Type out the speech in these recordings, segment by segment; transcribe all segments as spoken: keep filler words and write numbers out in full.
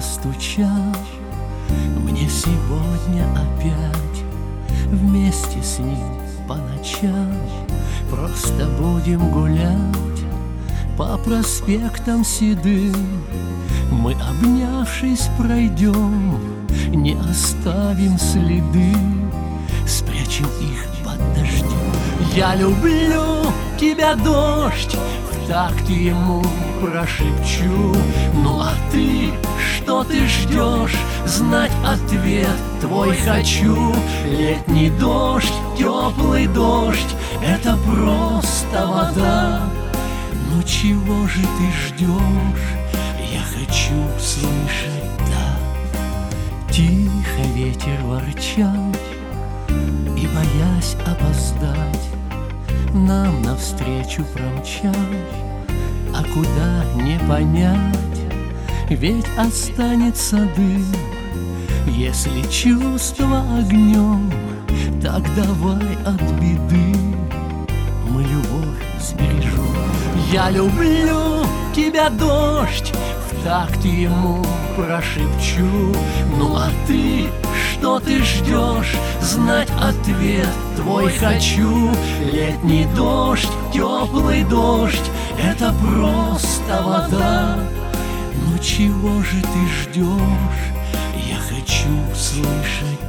постучал. Мне сегодня опять вместе с ним по ночам просто будем гулять по проспектам седым. Мы, обнявшись, пройдем, не оставим следы, спрячем их под дождем. Я люблю тебя, дождь, в такт ему прошепчу. Ну а ты, что ты ждешь? Знать ответ твой хочу. Летний дождь, теплый дождь, это просто вода. Ну чего же ты ждешь? Я хочу слышать «да». Тихо ветер ворчал, и, боясь опоздать, нам навстречу промчал. А куда не понять, ведь останется дым. Если чувство огнем, так давай от беды мы любовь сбережем. Я люблю тебя, дождь, в такт ему прошепчу. Ну а ты, что ты ждешь? Знать ответ твой хочу. Летний дождь, теплый дождь, это просто вода. Ну чего же ты ждешь? Я хочу слышать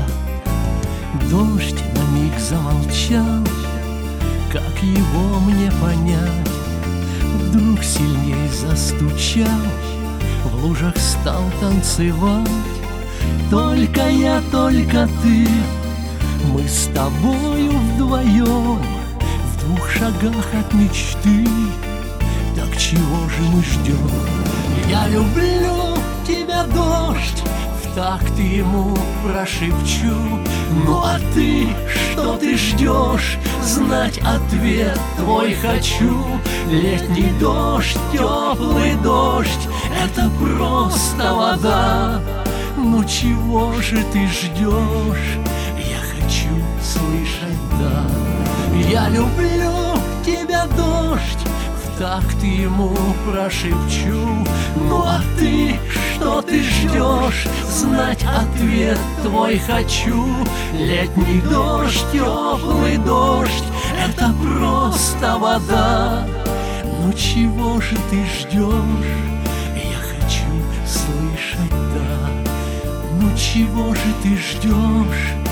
«да». Дождь на миг замолчал, как его мне понять? Вдруг сильней застучал, в лужах стал танцевать. Только я, только ты, мы с тобою вдвоем, в двух шагах от мечты. Так чего же мы ждем? Я люблю тебя, дождь, в такт ему прошепчу. Ну а ты, что ты ждешь? Знать ответ твой хочу. Летний дождь, теплый дождь, это просто вода. Ну чего же ты ждешь? Я хочу слышать «да». Я люблю тебя, дождь, в такт ему прошепчу. Ну а ты, что ты ждешь? Знать ответ твой хочу. Летний дождь, теплый дождь, это просто вода. Ну чего же ты ждешь? Я хочу слышать «да». Ну чего же ты ждешь?